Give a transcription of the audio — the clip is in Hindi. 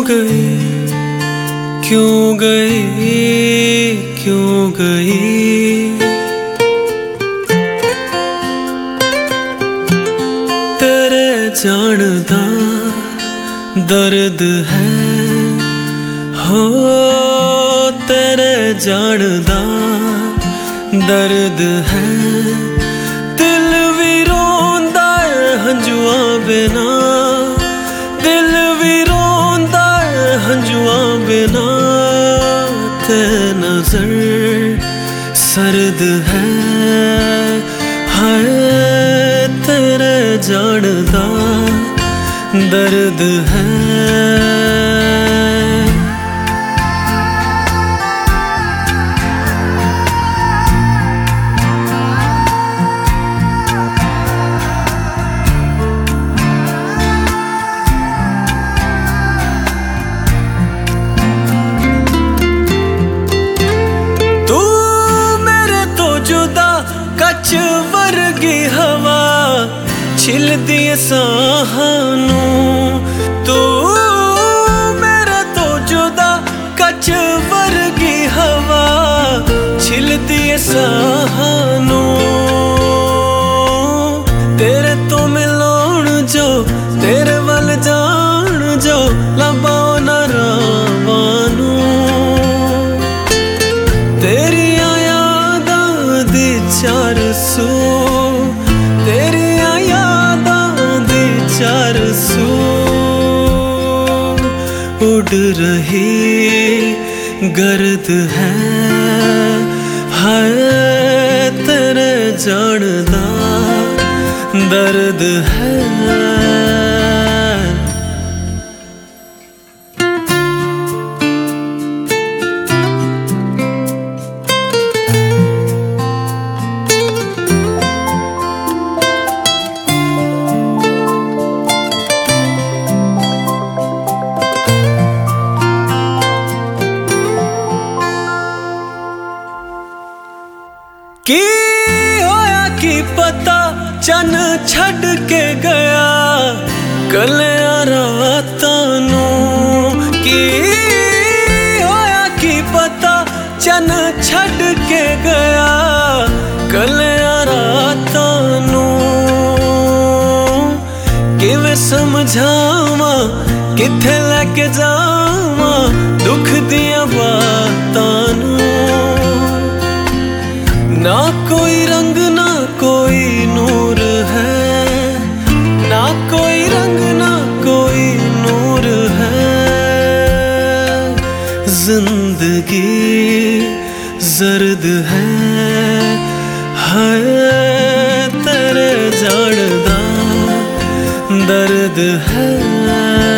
गई, क्यों गई, क्यों गई। तेरे जान दा दर्द है, हो तेरे जान दा दर्द है। दिल भी रोंदा है हंजुआं बिना, दिल भी रोंदा है हंजुआं बिना। ते नजर सर्द है, हाय तेरे जान दा दर्द है। कच वर्गी हवा छिल दिए साहानू, तू मेरे तो जुदा। कच वर्गी हवा छिल दिए साहानू, तेरे तो मिलाउण जो तेरे वल जान जो लबाओ ना रावानू। तेरी चार सू, तेरी यादां दी चार सू उड़ रही गर्द है, हाय तेरे जान दा दर्द है। की होया की पता चन छड़ के गया कलियां रातां नू। की होया की पता चन छड़ के गया कलियां रातां नू। किवें समझावां किथे लेके जावां दुख दियां बातां नू। ना कोई रंग ना कोई नूर है, ना कोई रंग ना कोई नूर है। जिंदगी जर्द है, हाय तेरे जान दा दर्द है।